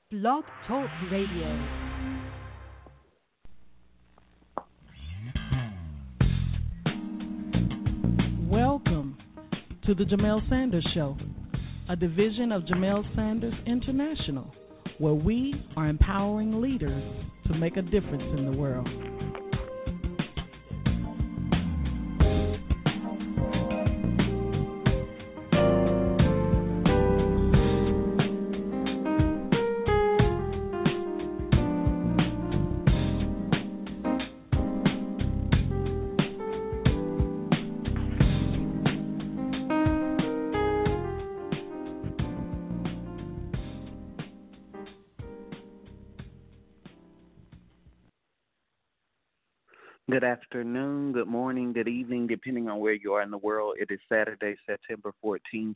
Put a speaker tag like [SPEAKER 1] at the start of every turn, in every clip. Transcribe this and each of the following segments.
[SPEAKER 1] Blog Talk Radio. Welcome to the Jamel Sanders Show, a division of Jamel Sanders International, where we are empowering leaders to make a difference in the world.
[SPEAKER 2] Good afternoon, good morning, good evening, depending on where you are in the world. It is Saturday, September 14,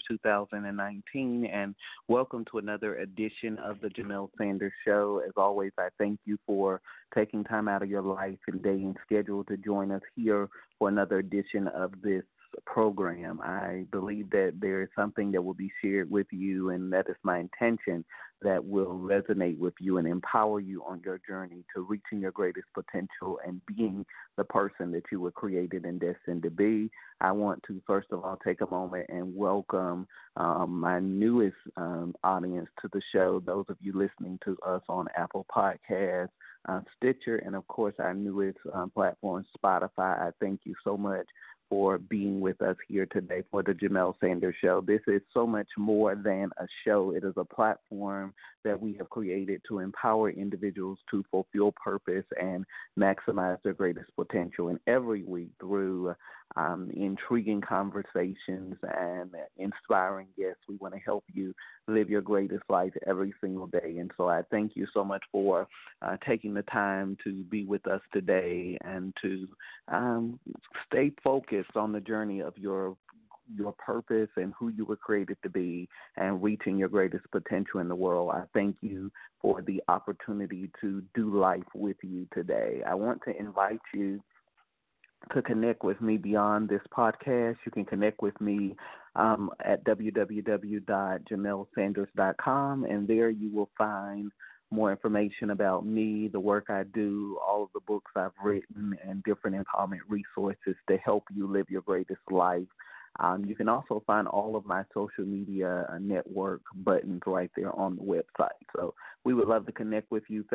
[SPEAKER 2] 2019, and welcome to another edition of the Jamel Sanders Show. As always, I thank you for taking time out of your life and day and schedule to join us here for another edition of this program. I believe that there is something that will be shared with you, and that is my intention, that will resonate with you and empower you on your journey to reaching your greatest potential and being the person that you were created and destined to be. I want to, first of all, take a moment and welcome my newest audience to the show, those of you listening to us on Apple Podcasts, Stitcher, and, of course, our newest platform, Spotify. I thank you so much for being with us here today for the Jamel Sanders Show. This is so much more than a show. It is a platform that we have created to empower individuals to fulfill purpose and maximize their greatest potential. And every week, through intriguing conversations and inspiring guests, we want to help you live your greatest life every single day. And so I thank you so much for taking the time to be with us today and to stay focused on the journey of your purpose and who you were created to be and reaching your greatest potential in the world. I thank you for the opportunity to do life with you today. I want to invite you to connect with me beyond this podcast. You can connect with me at www.jamelsanders.com, and there you will find more information about me, the work I do, all of the books I've written, and different empowerment resources to help you live your greatest life. You can also find all of my social media network buttons right there on the website. So we would love to connect with you.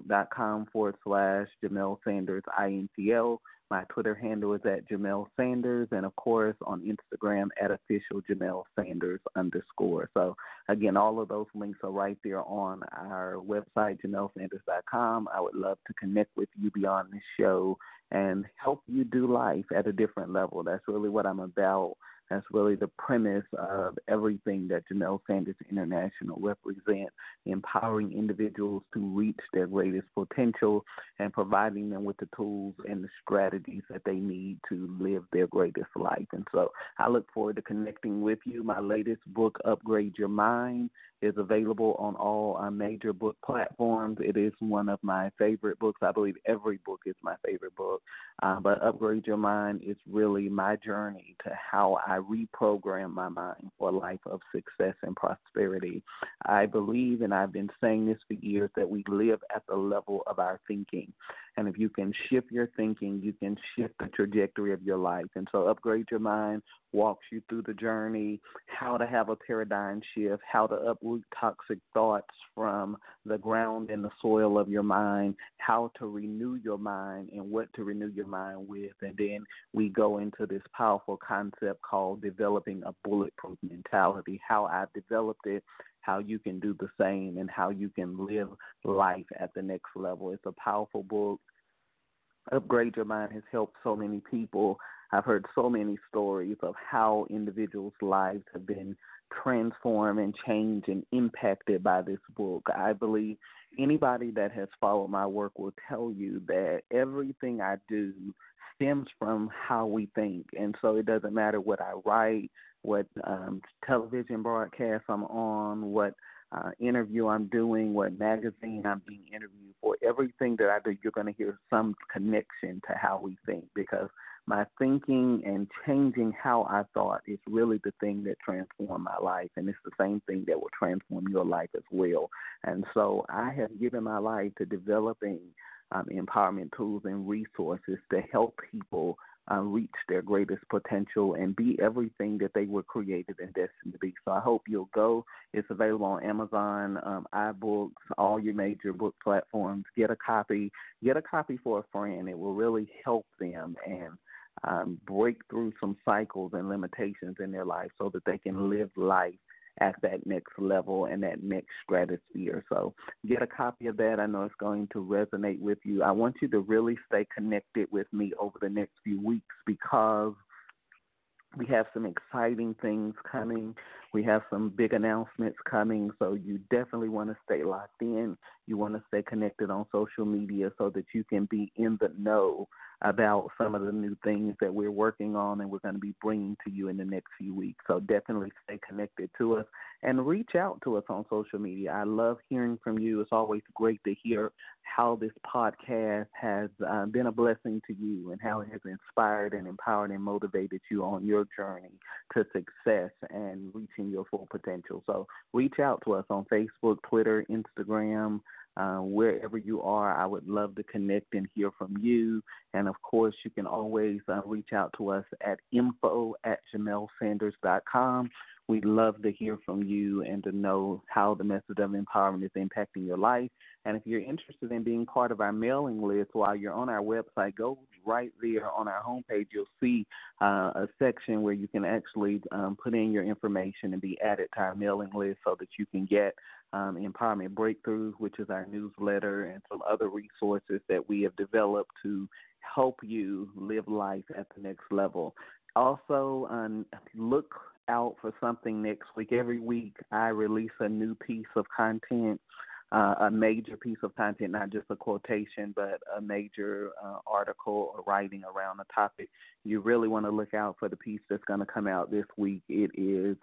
[SPEAKER 2] Facebook.com/Jamel Sanders INTL. My Twitter handle is at Jamel Sanders, and, of course, on Instagram at official Jamel Sanders _. So, again, all of those links are right there on our website, JamelSanders.com. I would love to connect with you beyond this show and help you do life at a different level. That's really what I'm about. That's really the premise of everything that Jamel Sanders International represents, empowering individuals to reach their greatest potential and providing them with the tools and the strategies that they need to live their greatest life. And so I look forward to connecting with you. My latest book, Upgrade Your Mind, is available on all major book platforms. It is one of my favorite books. I believe every book is my favorite book. But Upgrade Your Mind is really my journey to how I reprogram my mind for a life of success and prosperity. I believe, and I've been saying this for years, that we live at the level of our thinking. And if you can shift your thinking, you can shift the trajectory of your life. And so Upgrade Your Mind walks you through the journey, how to have a paradigm shift, how to uproot toxic thoughts from the ground and the soil of your mind, how to renew your mind and what to renew your mind with. And then we go into this powerful concept called developing a bulletproof mentality, how I developed it, how you can do the same, and how you can live life at the next level. It's a powerful book. Upgrade Your Mind has helped so many people. I've heard so many stories of how individuals' lives have been transformed and changed and impacted by this book. I believe anybody that has followed my work will tell you that everything I do stems from how we think. And so it doesn't matter what I write, what television broadcast I'm on, what interview I'm doing, what magazine I'm being interviewed for. Everything that I do, you're going to hear some connection to how we think, because my thinking and changing how I thought is really the thing that transformed my life. And it's the same thing that will transform your life as well. And so I have given my life to developing empowerment tools and resources to help people reach their greatest potential and be everything that they were created and destined to be. So I hope you'll go. It's available on Amazon, iBooks, all your major book platforms. Get a copy. Get a copy for a friend. It will really help them and break through some cycles and limitations in their life so that they can live life at that next level and that next stratosphere. So get a copy of that. I know it's going to resonate with you. I want you to really stay connected with me over the next few weeks because we have some exciting things coming. We have some big announcements coming, so you definitely want to stay locked in. You want to stay connected on social media so that you can be in the know about some of the new things that we're working on and we're going to be bringing to you in the next few weeks. So definitely stay connected to us and reach out to us on social media. I love hearing from you. It's always great to hear how this podcast has been a blessing to you and how it has inspired and empowered and motivated you on your journey to success and reaching your full potential. So reach out to us on Facebook, Twitter, Instagram, wherever you are. I would love to connect and hear from you. And, of course, you can always reach out to us at info@JamelSanders.com. We'd love to hear from you and to know how the message of empowerment is impacting your life. And if you're interested in being part of our mailing list while you're on our website, go right there on our homepage. You'll see a section where you can actually put in your information and be added to our mailing list so that you can get Empowerment Breakthroughs, which is our newsletter, and some other resources that we have developed to help you live life at the next level. Also, look out for something next week. Every week I release a new piece of content, a major piece of content, not just a quotation, but a major article or writing around a topic. You really want to look out for the piece that's going to come out this week. It is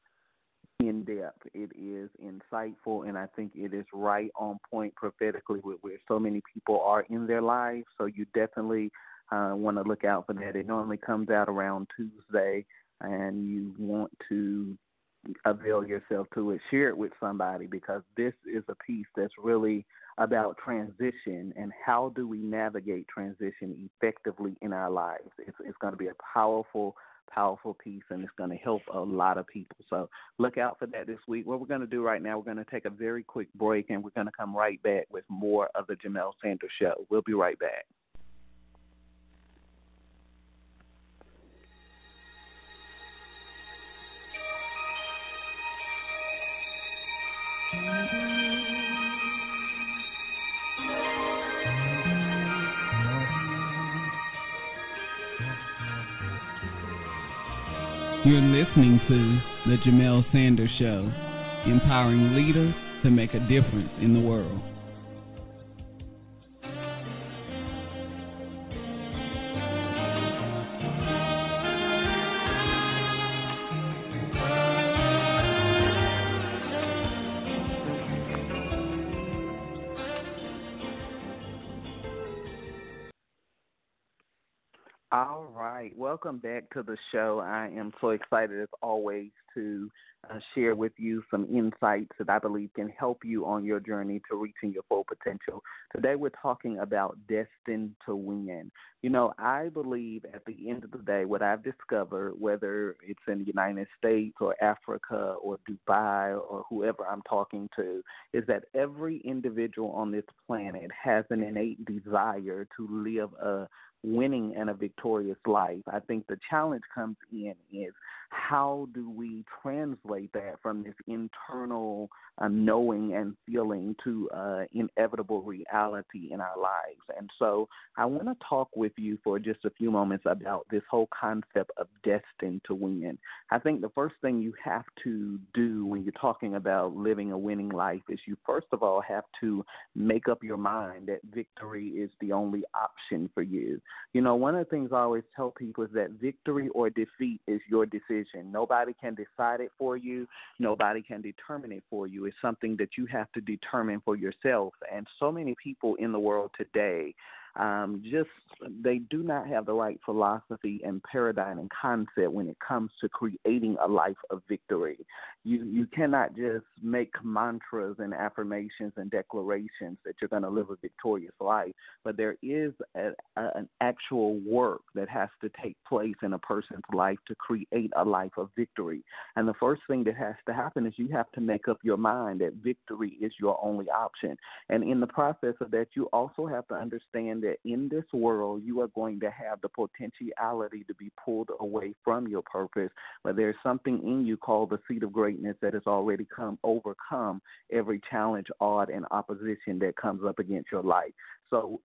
[SPEAKER 2] in depth, it is insightful, and I think it is right on point prophetically with where so many people are in their lives. So you definitely want to look out for that. It normally comes out around Tuesday, and you want to avail yourself to it. Share it with somebody because this is a piece that's really about transition and how do we navigate transition effectively in our lives. It's going to be a powerful piece, and it's going to help a lot of people. So look out for that this week. What we're going to do right now, we're going to take a very quick break, and we're going to come right back with more of the Jamel Sanders Show. We'll be right back.
[SPEAKER 1] You're listening to The Jamel Sanders Show, empowering leaders to make a difference in the world.
[SPEAKER 2] All right. Welcome back to the show. I am so excited as always to share with you some insights that I believe can help you on your journey to reaching your full potential. Today we're talking about destined to win. You know, I believe at the end of the day, what I've discovered, whether it's in the United States or Africa or Dubai or whoever I'm talking to, is that every individual on this planet has an innate desire to live a winning and a victorious life. I think the challenge comes in is how do we translate that from this internal knowing and feeling to inevitable reality in our lives. And so I want to talk with you for just a few moments about this whole concept of destined to win. I think the first thing you have to do when you're talking about living a winning life is you first of all have to make up your mind that victory is the only option for you. You know, one of the things I always tell people is that victory or defeat is your decision. Nobody can decide it for you. Nobody can determine it for you. It's something that you have to determine for yourself. And so many people in the world today just they do not have the right philosophy and paradigm and concept when it comes to creating a life of victory. You cannot just make mantras and affirmations and declarations that you're going to live a victorious life, but there is an actual work that has to take place in a person's life to create a life of victory. And the first thing that has to happen is you have to make up your mind that victory is your only option. And in the process of that, you also have to understand that in this world, you are going to have the potentiality to be pulled away from your purpose, but there's something in you called the seed of greatness that has already overcome every challenge, odd, and opposition that comes up against your life. So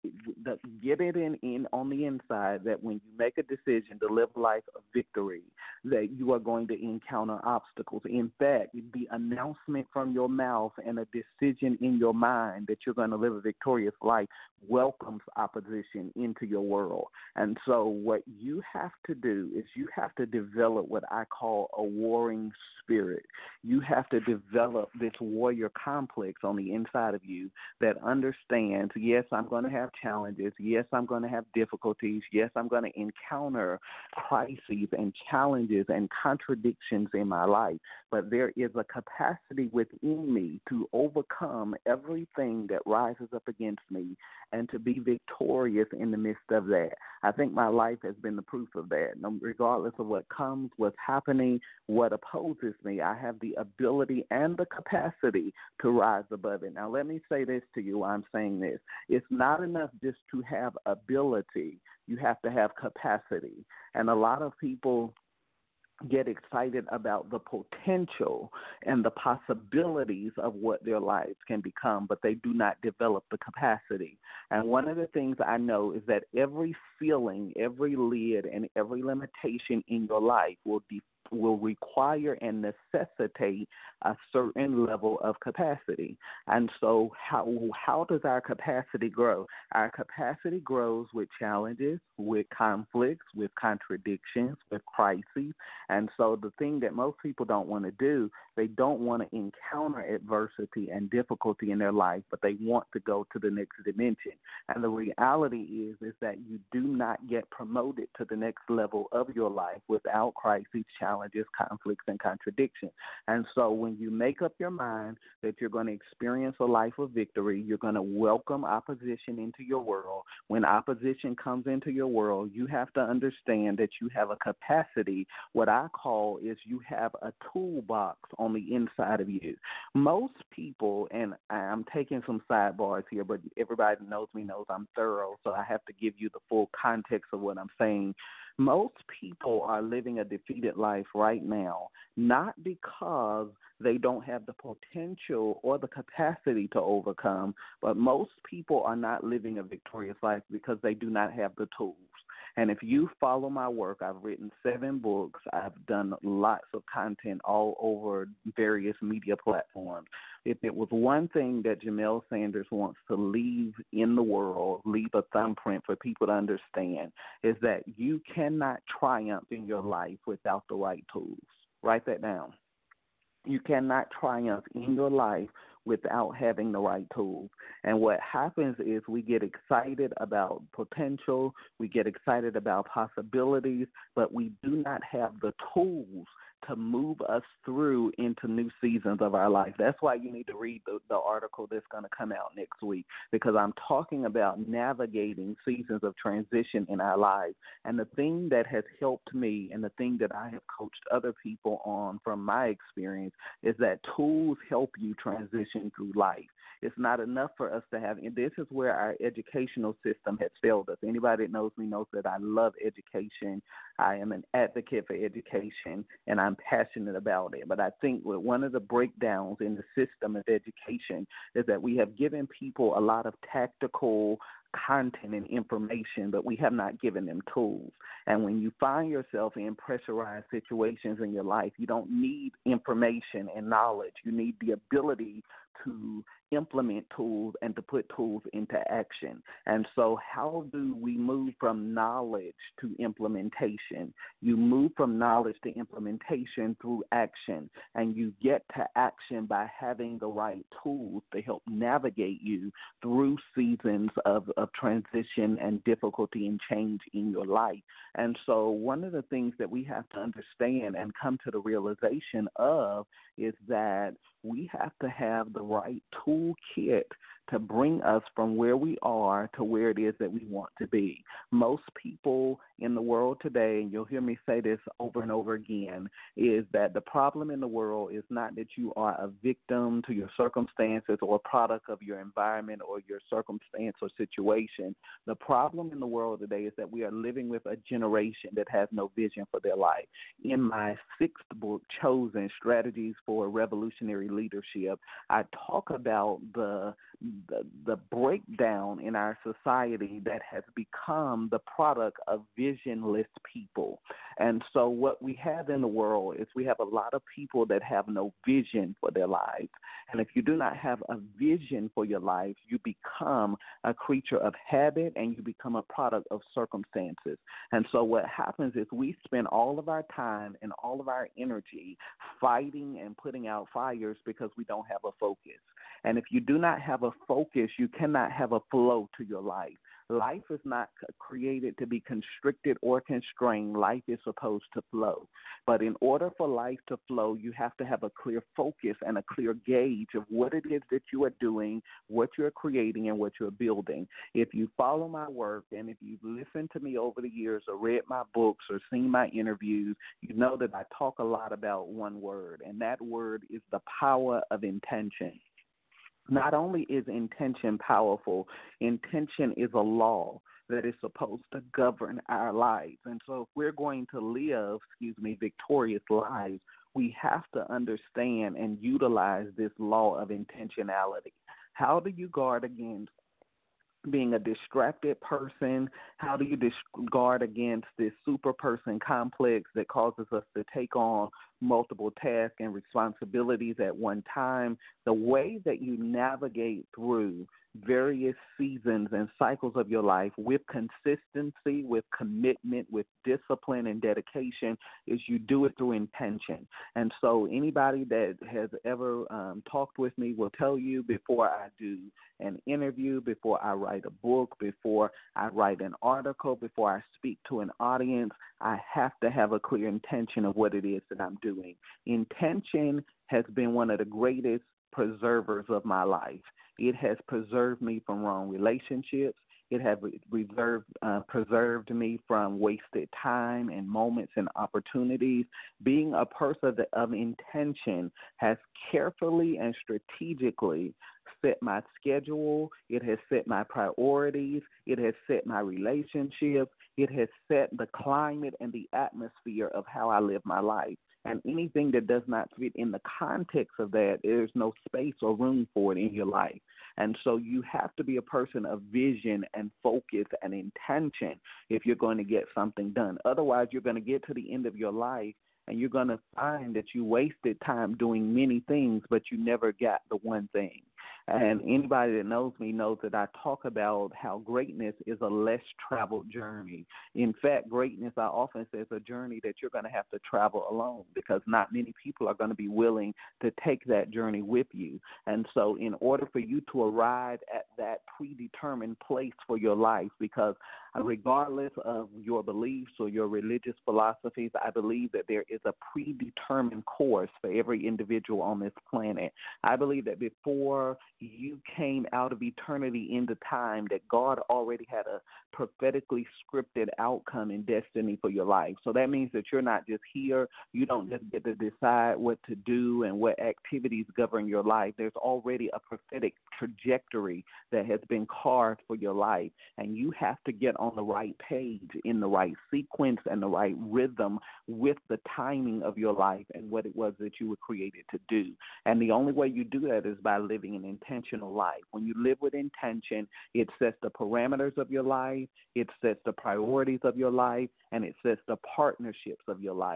[SPEAKER 2] get it in on the inside that when you make a decision to live a life of victory, that you are going to encounter obstacles. In fact, the announcement from your mouth and a decision in your mind that you're going to live a victorious life welcomes opposition into your world. And so what you have to do is you have to develop what I call a warring spirit. You have to develop this warrior complex on the inside of you that understands, yes, I'm going to have challenges. Yes, I'm going to have difficulties. Yes, I'm going to encounter crises and challenges and contradictions in my life. But there is a capacity within me to overcome everything that rises up against me and to be victorious in the midst of that. I think my life has been the proof of that. Regardless of what comes, what's happening, what opposes me, I have the ability and the capacity to rise above it. Now, let me say this to you while I'm saying this. It's not enough just to have ability. You have to have capacity. And a lot of people get excited about the potential and the possibilities of what their lives can become, but they do not develop the capacity. And one of the things I know is that every feeling, every lid, and every limitation in your life will require and necessitate a certain level of capacity. And so how does our capacity grow? Our capacity grows with challenges, with conflicts, with contradictions, with crises. And so the thing that most people don't want to do, they don't want to encounter adversity and difficulty in their life, but they want to go to the next dimension. And the reality is that you do not get promoted to the next level of your life without crises, challenges, conflicts, and contradictions. And so when you make up your mind that you're going to experience a life of victory, you're going to welcome opposition into your world. When opposition comes into your world, you have to understand that you have a capacity. What I call is you have a toolbox on the inside of you. Most people, and I'm taking some sidebars here, but everybody knows me knows I'm thorough, so I have to give you the full context of what I'm saying. Most people are living a defeated life right now, not because they don't have the potential or the capacity to overcome, but most people are not living a victorious life because they do not have the tools. And if you follow my work, I've written 7 books. I've done lots of content all over various media platforms. If it was one thing that Jamel Sanders wants to leave in the world, leave a thumbprint for people to understand, is that you cannot triumph in your life without the right tools. Write that down. You cannot triumph in your life without having the right tools. And what happens is we get excited about potential, we get excited about possibilities, but we do not have the tools to move us through into new seasons of our life. That's why you need to read the article that's going to come out next week, because I'm talking about navigating seasons of transition in our lives. And the thing that has helped me and the thing that I have coached other people on from my experience is that tools help you transition through life. It's not enough for us to have, and this is where our educational system has failed us. Anybody that knows me knows that I love education. I am an advocate for education, and I'm passionate about it. But I think one of the breakdowns in the system of education is that we have given people a lot of tactical content and information, but we have not given them tools. And when you find yourself in pressurized situations in your life, you don't need information and knowledge. You need the ability to implement tools and to put tools into action. And so how do we move from knowledge to implementation? You move from knowledge to implementation through action, and you get to action by having the right tools to help navigate you through seasons of transition and difficulty and change in your life. And so one of the things that we have to understand and come to the realization of is that we have to have the right toolkit to bring us from where we are to where it is that we want to be. Most people in the world today, and you'll hear me say this over and over again, is that the problem in the world is not that you are a victim to your circumstances or a product of your environment or your circumstance or situation. The problem in the world today is that we are living with a generation that has no vision for their life. In my 6th book, Chosen Strategies for Revolutionary Leadership, I talk about the breakdown in our society that has become the product of visionless people. And so what we have in the world is we have a lot of people that have no vision for their lives. And if you do not have a vision for your life, you become a creature of habit and you become a product of circumstances. And so what happens is we spend all of our time and all of our energy fighting and putting out fires because we don't have a focus. And if you do not have a focus, you cannot have a flow to your life. Life is not created to be constricted or constrained. Life is supposed to flow. But in order for life to flow, you have to have a clear focus and a clear gauge of what it is that you are doing, what you're creating, and what you're building. If you follow my work and if you've listened to me over the years or read my books or seen my interviews, you know that I talk a lot about one word, and that word is the power of intention. Not only is intention powerful, intention is a law that is supposed to govern our lives. And so if we're going to live, victorious lives, we have to understand and utilize this law of intentionality. How do you guard against being a distracted person? How do you guard against this super person complex that causes us to take on multiple tasks and responsibilities at one time? The way that you navigate through various seasons and cycles of your life with consistency, with commitment, with discipline and dedication is you do it through intention. And so anybody that has ever talked with me will tell you before I do an interview, before I write a book, before I write an article, before I speak to an audience, I have to have a clear intention of what it is that I'm doing. Intention has been one of the greatest preservers of my life. It has preserved me from wrong relationships. It has preserved me from wasted time and moments and opportunities. Being a person of intention has carefully and strategically set my schedule. It has set my priorities. It has set my relationships. It has set the climate and the atmosphere of how I live my life. And anything that does not fit in the context of that, there's no space or room for it in your life. And so you have to be a person of vision and focus and intention if you're going to get something done. Otherwise, you're going to get to the end of your life and you're going to find that you wasted time doing many things, but you never got the one thing. And anybody that knows me knows that I talk about how greatness is a less traveled journey. In fact, greatness, I often say, is a journey that you're going to have to travel alone because not many people are going to be willing to take that journey with you. And so in order for you to arrive at that predetermined place for your life, because regardless of your beliefs or your religious philosophies, I believe that there is a predetermined course for every individual on this planet. I believe that before you came out of eternity into time, that God already had a prophetically scripted outcome and destiny for your life. So that means that you're not just here. You don't just get to decide what to do and what activities govern your life. There's already a prophetic trajectory that has been carved for your life, and you have to get on the right page in the right sequence and the right rhythm with the timing of your life and what it was that you were created to do. And the only way you do that is by living an intentional life. When you live with intention, it sets the parameters of your life, it sets the priorities of your life, and it sets the partnerships of your life.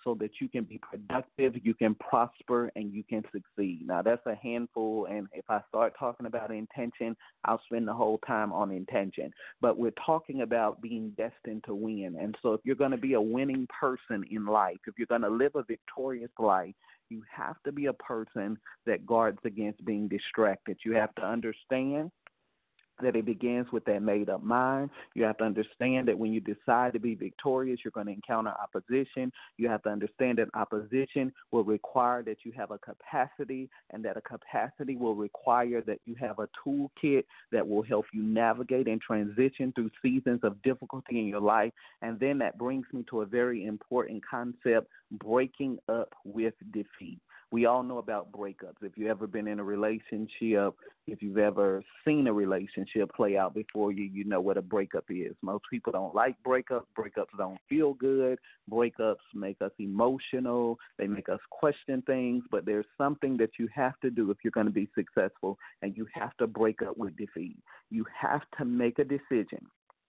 [SPEAKER 2] so that you can be productive, you can prosper, and you can succeed. Now, that's a handful, and if I start talking about intention, I'll spend the whole time on intention. But we're talking about being destined to win. And so if you're going to be a winning person in life, if you're going to live a victorious life, you have to be a person that guards against being distracted. You have to understand that it begins with that made-up mind. You have to understand that when you decide to be victorious, you're going to encounter opposition. You have to understand that opposition will require that you have a capacity, and that a capacity will require that you have a toolkit that will help you navigate and transition through seasons of difficulty in your life. And then that brings me to a very important concept, breaking up with defeat. We all know about breakups. If you've ever been in a relationship, if you've ever seen a relationship play out before you, you know what a breakup is. Most people don't like breakups. Breakups don't feel good. Breakups make us emotional. They make us question things. But there's something that you have to do if you're going to be successful, and you have to break up with defeat. You have to make a decision.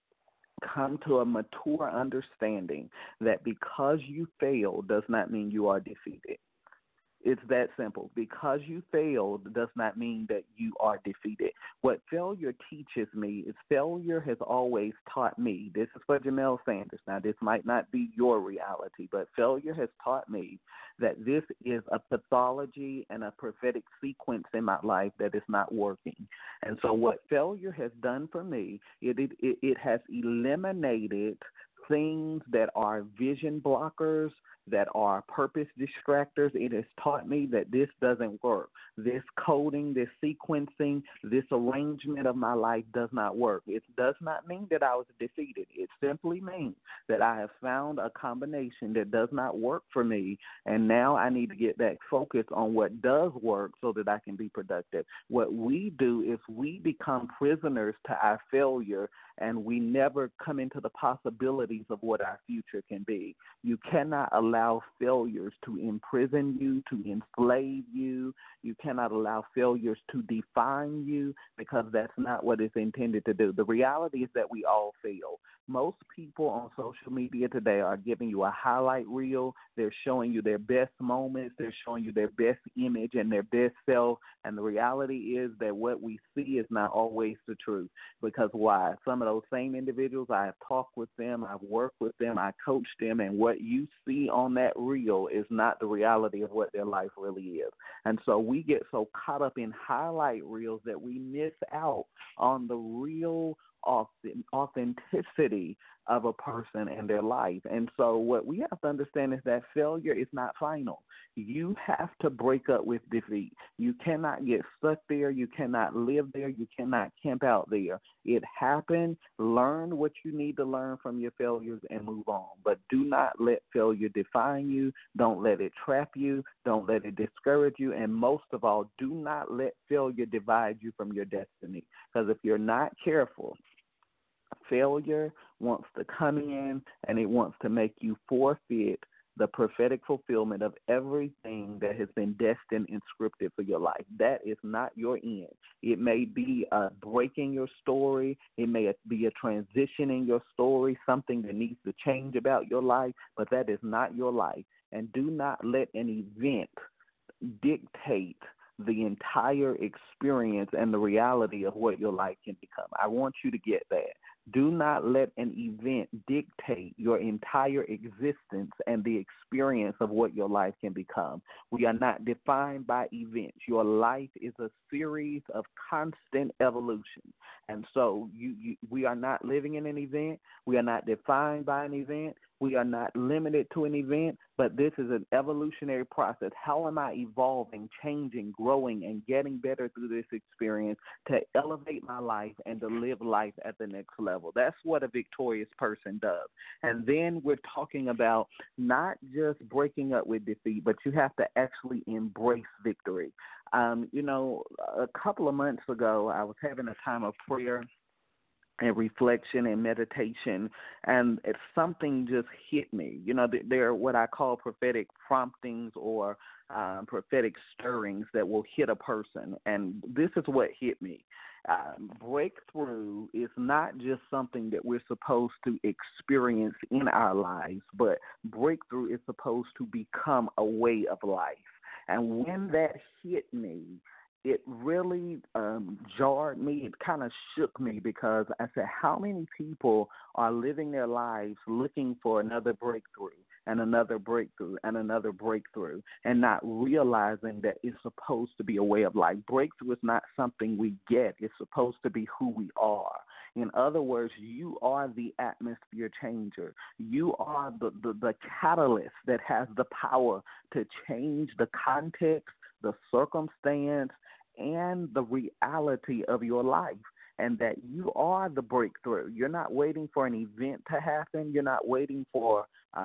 [SPEAKER 2] Come to a mature understanding that because you failed does not mean you are defeated. It's that simple. Because you failed does not mean that you are defeated. What failure teaches me is failure has always taught me. This is for Jamel Sanders. Now, this might not be your reality, but failure has taught me that this is a pathology and a prophetic sequence in my life that is not working. And so what failure has done for me, it has eliminated things that are vision blockers, that are purpose distractors. It has taught me that this doesn't work. This coding, this sequencing, this arrangement of my life does not work. It does not mean that I was defeated. It simply means that I have found a combination that does not work for me, and now I need to get back focused on what does work so that I can be productive. What we do is we become prisoners to our failure, and we never come into the possibilities of what our future can be. You cannot allow failures to imprison you, to enslave you. You cannot allow failures to define you, because that's not what it's intended to do. The reality is that we all fail. Most people on social media today are giving you a highlight reel. They're showing you their best moments. They're showing you their best image and their best self. And the reality is that what we see is not always the truth. Because why? Some of those same individuals, I have talked with them, I've worked with them, I coached them, and what you see on that reel is not the reality of what their life really is. And so we get so caught up in highlight reels that we miss out on the real authenticity of a person and their life. And so what we have to understand is that failure is not final. You have to break up with defeat. You cannot get stuck there. You cannot live there. You cannot camp out there. It happened. Learn what you need to learn from your failures and move on. But do not let failure define you. Don't let it trap you. Don't let it discourage you. And most of all, do not let failure divide you from your destiny. Because if you're not careful, failure wants to come in and it wants to make you forfeit the prophetic fulfillment of everything that has been destined and scripted for your life. That is not your end. It may be a break in your story. It may be a transition in your story, something that needs to change about your life, but that is not your life. And do not let an event dictate the entire experience and the reality of what your life can become. I want you to get that. Do not let an event dictate your entire existence and the experience of what your life can become. We are not defined by events. Your life is a series of constant evolution. And so we are not living in an event. We are not defined by an event. We are not limited to an event, but this is an evolutionary process. How am I evolving, changing, growing, and getting better through this experience to elevate my life and to live life at the next level? That's what a victorious person does. And then we're talking about not just breaking up with defeat, but you have to actually embrace victory. A couple of months ago, I was having a time of prayer, and reflection and meditation, and it's something just hit me. They're what I call prophetic promptings or prophetic stirrings that will hit a person, and this is what hit me. Breakthrough is not just something that we're supposed to experience in our lives, but breakthrough is supposed to become a way of life. And when that hit me, it really jarred me. It kind of shook me because I said, how many people are living their lives looking for another breakthrough and another breakthrough and another breakthrough and not realizing that it's supposed to be a way of life? Breakthrough is not something we get. It's supposed to be who we are. In other words, you are the atmosphere changer. You are the catalyst that has the power to change the context, the circumstance, and the reality of your life, and that you are the breakthrough. You're not waiting for an event to happen. You're not waiting for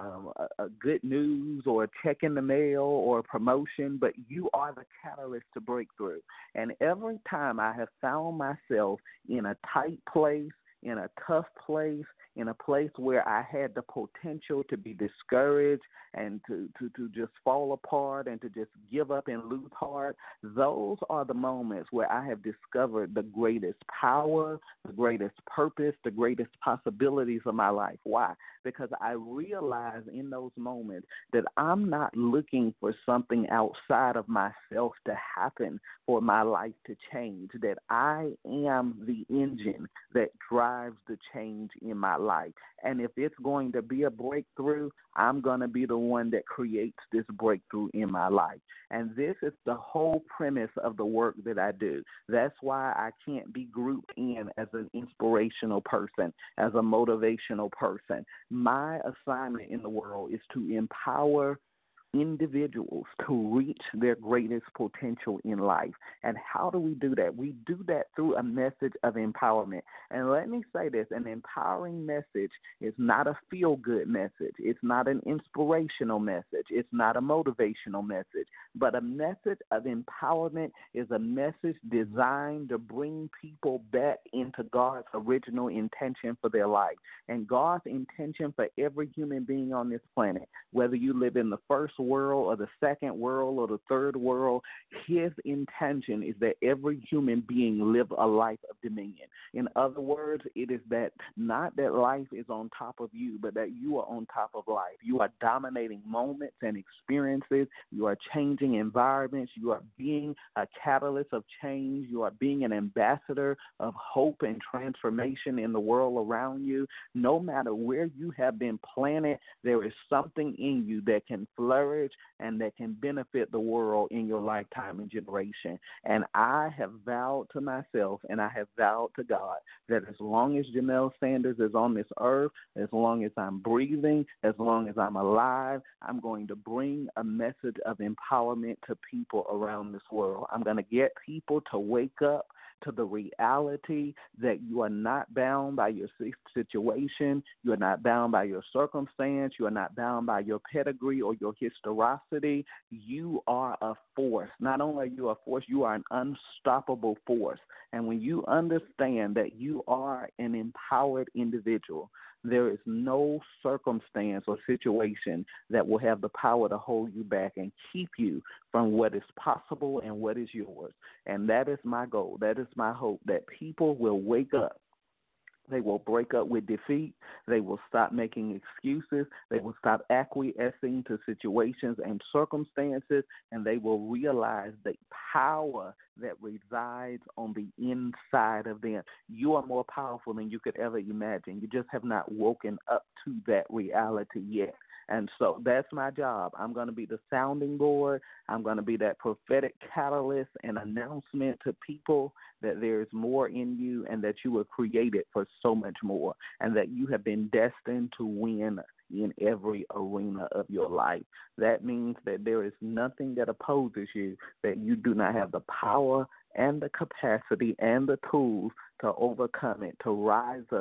[SPEAKER 2] a good news or a check in the mail or a promotion, but you are the catalyst to breakthrough. And every time I have found myself in a tight place, in a tough place, in a place where I had the potential to be discouraged and to just fall apart and to just give up and lose heart, those are the moments where I have discovered the greatest power, the greatest purpose, the greatest possibilities of my life. Why? Because I realize in those moments that I'm not looking for something outside of myself to happen for my life to change, that I am the engine that drives the change in my life. And if it's going to be a breakthrough, I'm going to be the one that creates this breakthrough in my life. And this is the whole premise of the work that I do. That's why I can't be grouped in as an inspirational person, as a motivational person. My assignment in the world is to empower individuals to reach their greatest potential in life. And how do we do that? We do that through a message of empowerment. And let me say this, an empowering message is not a feel-good message. It's not an inspirational message. It's not a motivational message. But a message of empowerment is a message designed to bring people back into God's original intention for their life. And God's intention for every human being on this planet, whether you live in the first world or the second world or the third world, his intention is that every human being live a life of dominion. In other words, it is that not that life is on top of you, but that you are on top of life. You are dominating moments and experiences. You are changing environments. You are being a catalyst of change. You are being an ambassador of hope and transformation in the world around you. No matter where you have been planted, there is something in you that can flourish and that can benefit the world in your lifetime and generation. And I have vowed to myself and I have vowed to God that as long as Jamel Sanders is on this earth, as long as I'm breathing, as long as I'm alive, I'm going to bring a message of empowerment to people around this world. I'm going to get people to wake up to the reality that you are not bound by your situation, you are not bound by your circumstance, you are not bound by your pedigree or your historicity. You are a force. Not only are you a force, you are an unstoppable force. And when you understand that you are an empowered individual, there is no circumstance or situation that will have the power to hold you back and keep you from what is possible and what is yours. And that is my goal. That is my hope, that people will wake up. They will break up with defeat. They will stop making excuses. They will stop acquiescing to situations and circumstances, and they will realize the power that resides on the inside of them. You are more powerful than you could ever imagine. You just have not woken up to that reality yet. And so that's my job. I'm going to be the sounding board. I'm going to be that prophetic catalyst and announcement to people that there is more in you and that you were created for so much more and that you have been destined to win in every arena of your life. That means that there is nothing that opposes you that you do not have the power and the capacity and the tools to overcome it, to rise up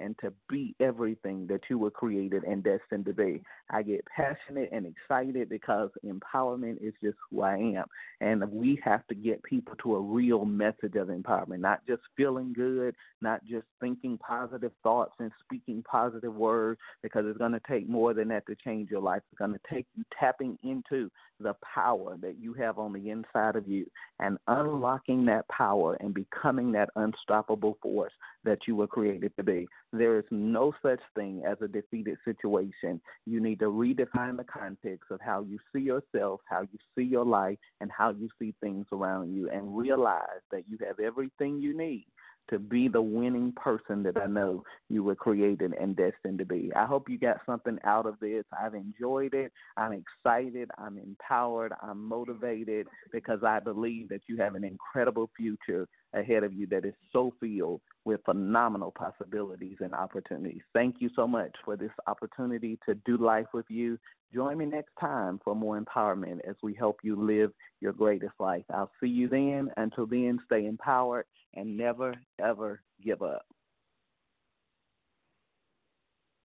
[SPEAKER 2] and to be everything that you were created and destined to be. I get passionate and excited because empowerment is just who I am. And we have to get people to a real message of empowerment, not just feeling good, not just thinking positive thoughts and speaking positive words, because it's going to take more than that to change your life. It's going to take you tapping into the power that you have on the inside of you and unlocking that power and becoming that unstoppable force that you were created to be. There is no such thing as a defeated situation. You need to redefine the context of how you see yourself, how you see your life, and how you see things around you, and realize that you have everything you need to be the winning person that I know you were created and destined to be. I hope you got something out of this. I've enjoyed it. I'm excited. I'm empowered. I'm motivated because I believe that you have an incredible future ahead of you that is so filled with phenomenal possibilities and opportunities. Thank you so much for this opportunity to do life with you. Join me next time for more empowerment as we help you live your greatest life. I'll see you then. Until then, stay empowered and never, ever give up.